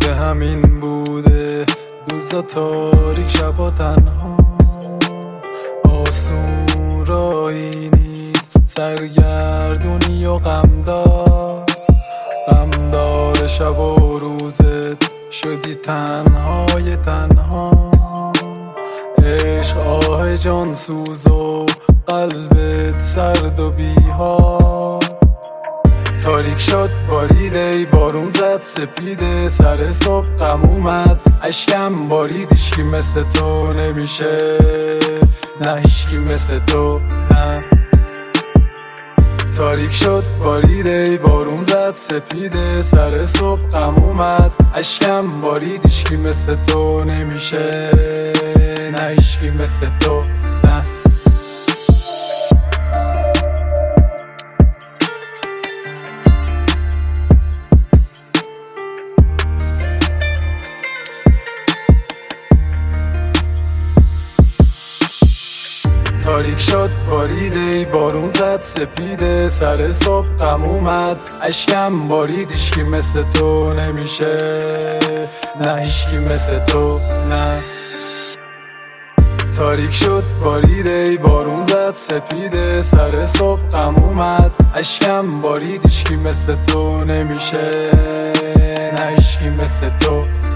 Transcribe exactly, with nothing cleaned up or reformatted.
دیگه همین بوده، روزا تاریک شبا تنها، آسون راهی نیست، سرگردونی و غمدار، غمدار شب و روزت شدی تنهای تنها. عشق آه جان سوز و قلبت سرد و بی‌حال، تاریک شد بارید ای بارون زد سپیده، سر صبح غم اومد اشکم بارید، هیچکی مثل تو نمیشه، نه هیچکی مثل تو نه. تاریک شد بارید ای بارون زد سپیده، سر صبح غم اومد اشکم بارید، هیچکی مثل تو نمیشه، نه هیچکی مثل تو نه. تاریک شد بارید ای بارون زد سپیده، سر صبح غم اومد اشکم بارید، هیچکی مثل تو نمیشه، نه هیچکی مثل تو نه. تاریک شد بارید ای بارون زد سپیده، سر صبح غم اومد اشکم بارید، هیچکی مثل تو نمیشه، نه هیچکی مثل تو.